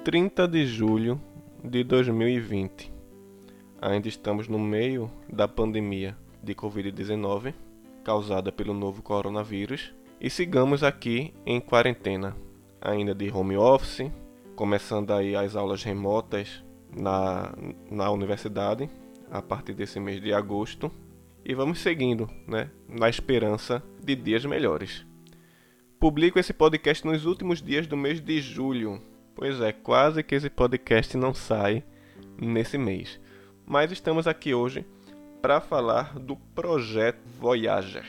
30 de julho de 2020. Ainda estamos no meio da pandemia de Covid-19, causada pelo novo coronavírus, e sigamos aqui em quarentena, ainda de home office, começando aí as aulas remotas na universidade, a partir desse mês de agosto, e vamos seguindo, na esperança de dias melhores. Publico esse podcast nos últimos dias do mês de julho. Pois é, quase que esse podcast não sai nesse mês. Mas estamos aqui hoje para falar do projeto Voyager.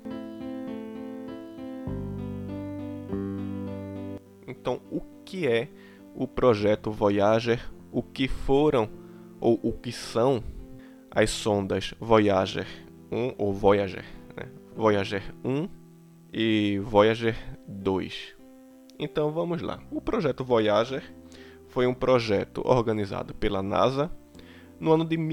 Então, o que é o projeto Voyager? O que foram ou o que são as sondas Voyager 1 ou Voyager, Voyager 1 e Voyager 2. Então vamos lá. O projeto Voyager foi um projeto organizado pela NASA no ano de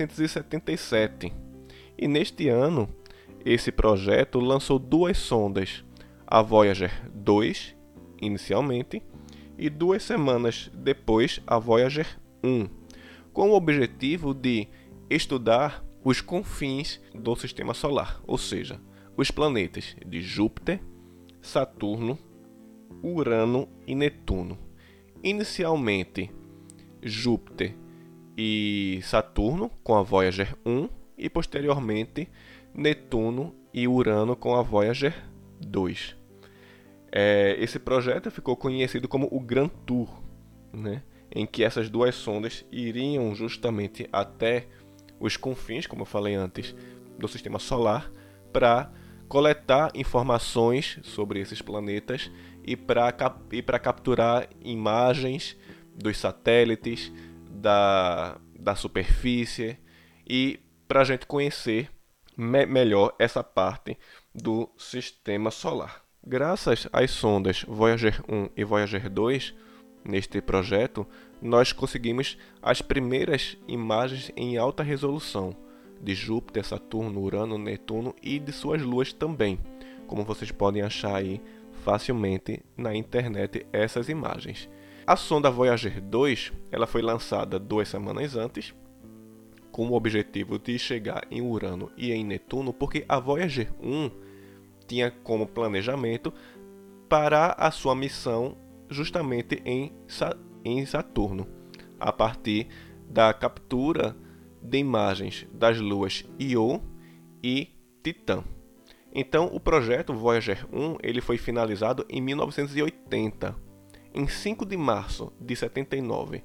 1977. E neste ano, esse projeto lançou duas sondas, a Voyager 2, inicialmente, e 2 semanas depois a Voyager 1, com o objetivo de estudar os confins do Sistema Solar, ou seja, os planetas de Júpiter, Saturno, Urano e Netuno. Inicialmente, Júpiter e Saturno com a Voyager 1 e posteriormente Netuno e Urano com a Voyager 2. Esse projeto ficou conhecido como o Grand Tour, em que essas duas sondas iriam justamente até os confins, como eu falei antes, do Sistema Solar, para coletar informações sobre esses planetas e para capturar imagens dos satélites, da superfície e para a gente conhecer melhor essa parte do Sistema Solar. Graças às sondas Voyager 1 e Voyager 2, neste projeto, nós conseguimos as primeiras imagens em alta resolução de Júpiter, Saturno, Urano, Netuno e de suas luas também, como vocês podem achar aí facilmente na internet essas imagens. A sonda Voyager 2 ela foi lançada 2 semanas antes, com o objetivo de chegar em Urano e em Netuno, porque a Voyager 1 tinha como planejamento parar a sua missão justamente em Saturno, a partir da captura de imagens das luas Io e Titã. Então, o projeto Voyager 1 ele foi finalizado em 1980. Em 5 de março de 79,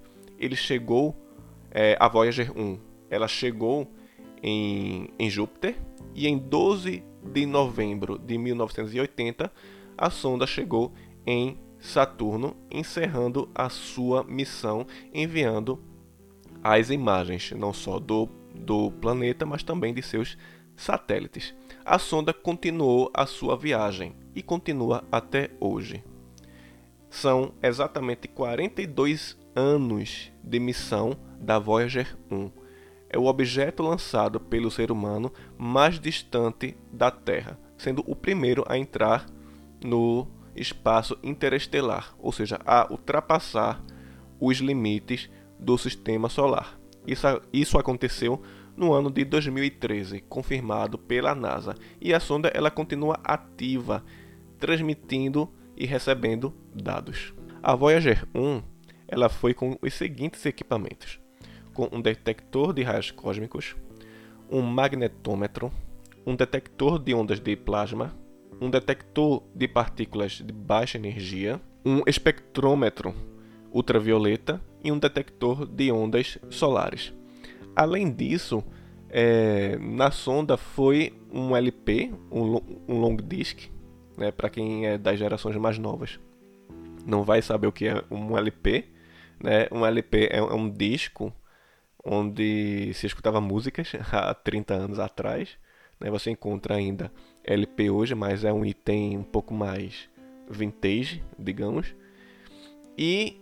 a Voyager 1 ela chegou em Júpiter, e em 12 de novembro de 1980, a sonda chegou em Saturno, encerrando a sua missão, enviando as imagens não só do planeta, mas também de seus satélites. A sonda continuou a sua viagem e continua até hoje. São exatamente 42 anos de missão da Voyager 1. É o objeto lançado pelo ser humano mais distante da Terra, sendo o primeiro a entrar no espaço interestelar, ou seja, a ultrapassar os limites do Sistema Solar. Isso aconteceu no ano de 2013, confirmado pela NASA, e a sonda ela continua ativa, transmitindo e recebendo dados. A Voyager 1 ela foi com os seguintes equipamentos: com um detector de raios cósmicos, um magnetômetro, um detector de ondas de plasma, um detector de partículas de baixa energia, um espectrômetro ultravioleta e um detector de ondas solares. Além disso, na sonda foi um LP, um long disk, para quem é das gerações mais novas não vai saber o que é um LP. Um LP é um disco onde se escutava músicas há 30 anos atrás. Você encontra ainda LP hoje, mas é um item um pouco mais vintage, digamos. E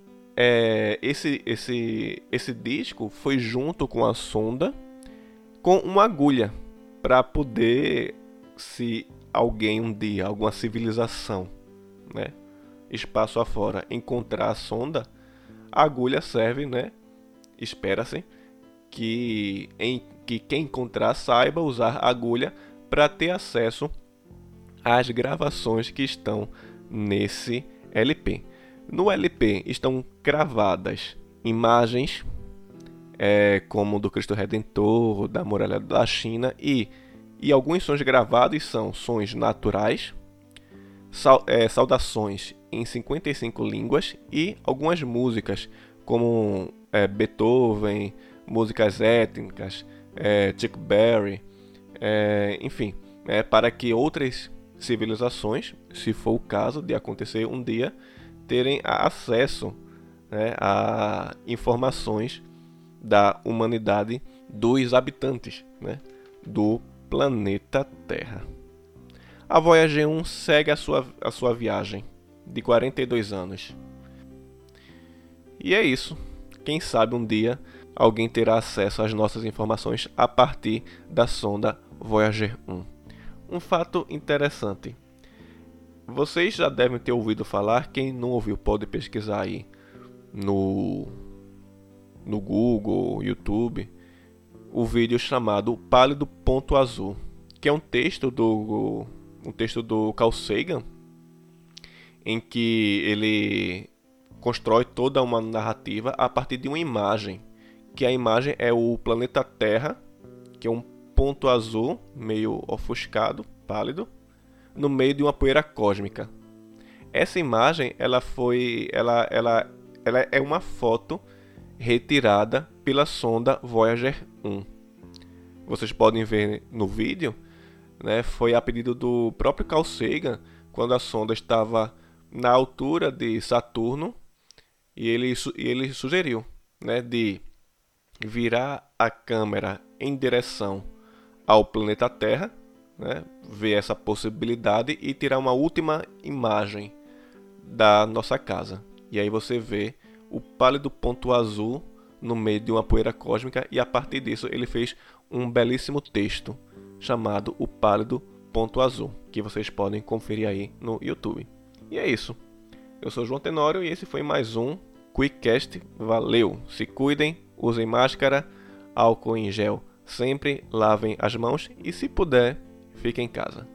esse disco foi junto com a sonda com uma agulha para poder, se alguém um dia, alguma civilização, espaço afora, encontrar a sonda, a agulha serve, né? Espera-se que quem encontrar saiba usar a agulha para ter acesso às gravações que estão nesse LP. No LP estão gravadas imagens como do Cristo Redentor, da Muralha da China, e alguns sons gravados são sons naturais, saudações em 55 línguas e algumas músicas como Beethoven, músicas étnicas, Chuck Berry, enfim, para que outras civilizações, se for o caso de acontecer um dia, terem acesso, né, a informações da humanidade, dos habitantes, né, do planeta Terra. A Voyager 1 segue a sua viagem de 42 anos. E é isso. Quem sabe um dia alguém terá acesso às nossas informações a partir da sonda Voyager 1. Um fato interessante. Vocês já devem ter ouvido falar, quem não ouviu pode pesquisar aí no Google, YouTube, o vídeo chamado Pálido Ponto Azul, que é um texto do Carl Sagan, em que ele constrói toda uma narrativa a partir de uma imagem, que a imagem é o planeta Terra, que é um ponto azul meio ofuscado, pálido, no meio de uma poeira cósmica. Essa imagem ela é uma foto retirada pela sonda Voyager 1. Vocês podem ver no vídeo, né, foi a pedido do próprio Carl Sagan, quando a sonda estava na altura de Saturno, e ele sugeriu, né, de virar a câmera em direção ao planeta Terra, né, ver essa possibilidade e tirar uma última imagem da nossa casa. E aí você vê o pálido ponto azul no meio de uma poeira cósmica, e a partir disso ele fez um belíssimo texto chamado O Pálido Ponto Azul, que vocês podem conferir aí no YouTube. E é isso. Eu sou João Tenório e esse foi mais um QuickCast. Valeu! Se cuidem, usem máscara, álcool em gel sempre, lavem as mãos e, se puder, fiquem em casa.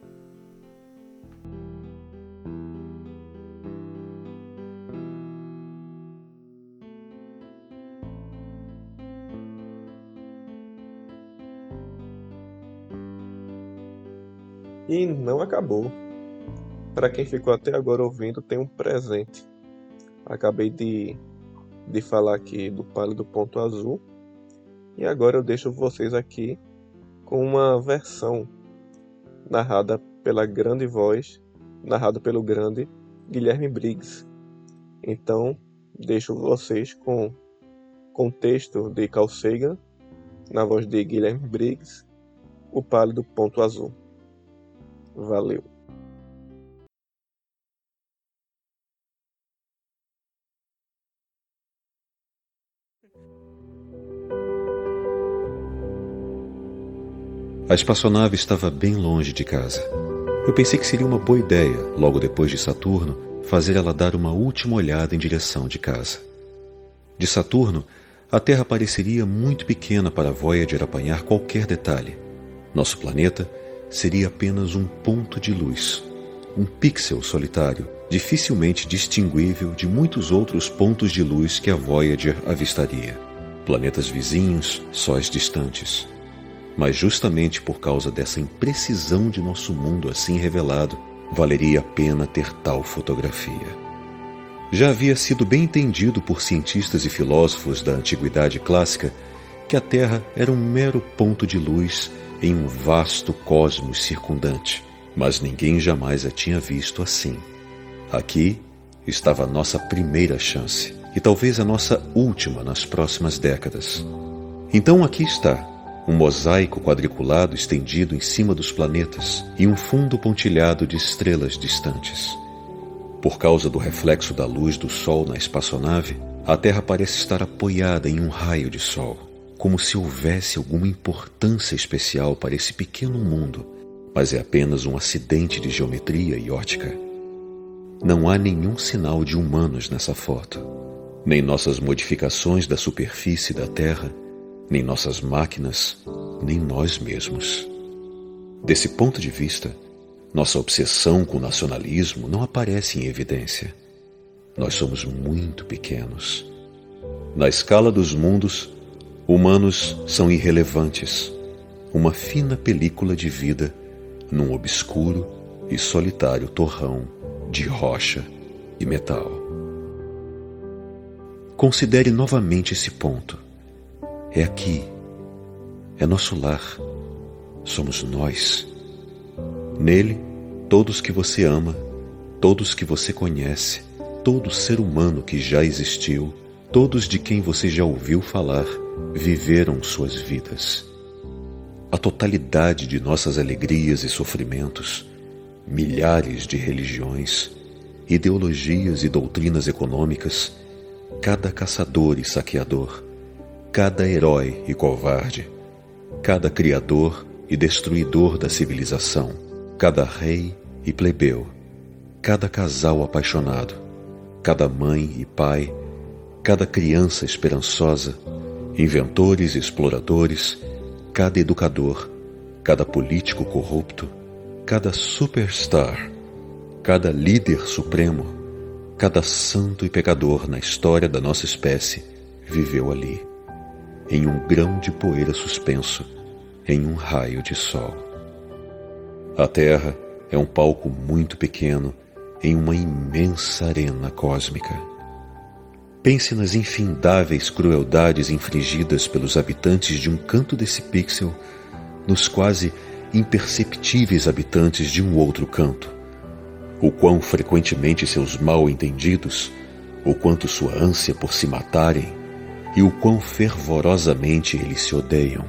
E não acabou. Para quem ficou até agora ouvindo, tem um presente. Acabei de falar aqui do Pálido Ponto Azul, e agora eu deixo vocês aqui com uma versão narrada pela grande voz, narrado pelo grande Guilherme Briggs. Então, deixo vocês com o texto de Carl Sagan, na voz de Guilherme Briggs, O Pálido Ponto Azul. Valeu! A espaçonave estava bem longe de casa. Eu pensei que seria uma boa ideia, logo depois de Saturno, fazer ela dar uma última olhada em direção de casa. De Saturno, a Terra pareceria muito pequena para a Voyager apanhar qualquer detalhe. Nosso planeta seria apenas um ponto de luz, um pixel solitário, dificilmente distinguível de muitos outros pontos de luz que a Voyager avistaria. Planetas vizinhos, sóis distantes. Mas justamente por causa dessa imprecisão de nosso mundo assim revelado, valeria a pena ter tal fotografia. Já havia sido bem entendido por cientistas e filósofos da antiguidade clássica que a Terra era um mero ponto de luz em um vasto cosmos circundante, mas ninguém jamais a tinha visto assim. Aqui estava a nossa primeira chance, e talvez a nossa última nas próximas décadas. Então aqui está, um mosaico quadriculado estendido em cima dos planetas e um fundo pontilhado de estrelas distantes. Por causa do reflexo da luz do Sol na espaçonave, a Terra parece estar apoiada em um raio de Sol, como se houvesse alguma importância especial para esse pequeno mundo, mas é apenas um acidente de geometria e ótica. Não há nenhum sinal de humanos nessa foto. nem nossas modificações da superfície da Terra, nem nossas máquinas, nem nós mesmos. Desse ponto de vista, nossa obsessão com o nacionalismo não aparece em evidência. Nós somos muito pequenos. Na escala dos mundos, humanos são irrelevantes, uma fina película de vida num obscuro e solitário torrão de rocha e metal. Considere novamente esse ponto. É aqui, é nosso lar, somos nós. Nele, todos que você ama, todos que você conhece, todo ser humano que já existiu, todos de quem você já ouviu falar, viveram suas vidas. A totalidade de nossas alegrias e sofrimentos, milhares de religiões, ideologias e doutrinas econômicas, cada caçador e saqueador, cada herói e covarde, cada criador e destruidor da civilização, cada rei e plebeu, cada casal apaixonado, cada mãe e pai, cada criança esperançosa, inventores e exploradores, cada educador, cada político corrupto, cada superstar, cada líder supremo, cada santo e pecador na história da nossa espécie viveu ali, em um grão de poeira suspenso, em um raio de sol. A Terra é um palco muito pequeno em uma imensa arena cósmica. Pense nas infindáveis crueldades infligidas pelos habitantes de um canto desse pixel nos quase imperceptíveis habitantes de um outro canto. O quão frequentemente seus mal-entendidos, o quanto sua ânsia por se matarem e o quão fervorosamente eles se odeiam.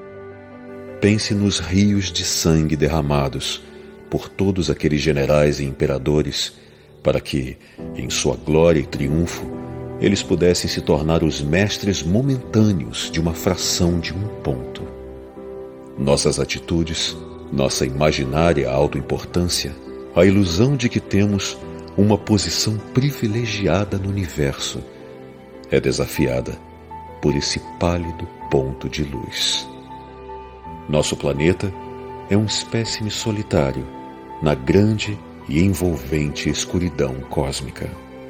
Pense nos rios de sangue derramados por todos aqueles generais e imperadores para que, em sua glória e triunfo, eles pudessem se tornar os mestres momentâneos de uma fração de um ponto. Nossas atitudes, nossa imaginária autoimportância, a ilusão de que temos uma posição privilegiada no universo, é desafiada por esse pálido ponto de luz. Nosso planeta é um espécime solitário na grande e envolvente escuridão cósmica.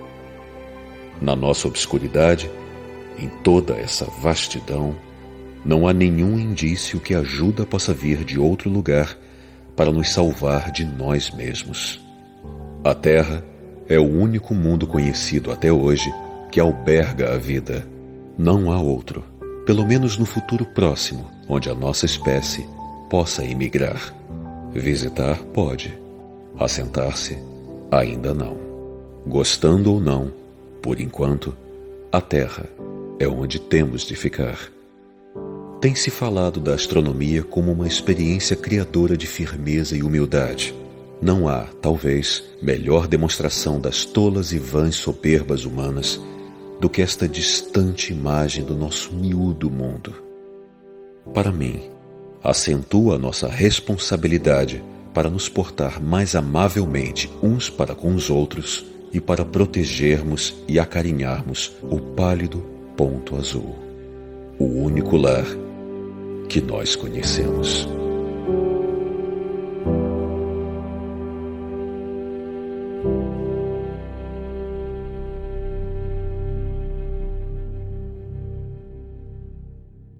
Na nossa obscuridade, em toda essa vastidão, não há nenhum indício que a ajuda possa vir de outro lugar para nos salvar de nós mesmos. A Terra é o único mundo conhecido até hoje que alberga a vida. Não há outro, pelo menos no futuro próximo, onde a nossa espécie possa emigrar. Visitar pode, assentar-se ainda não. Gostando ou não, por enquanto, a Terra é onde temos de ficar. Tem-se falado da astronomia como uma experiência criadora de firmeza e humildade. Não há, talvez, melhor demonstração das tolas e vãs soberbas humanas do que esta distante imagem do nosso miúdo mundo. Para mim, acentua a nossa responsabilidade para nos portar mais amavelmente uns para com os outros e para protegermos e acarinharmos o pálido ponto azul, o único lar que nós conhecemos.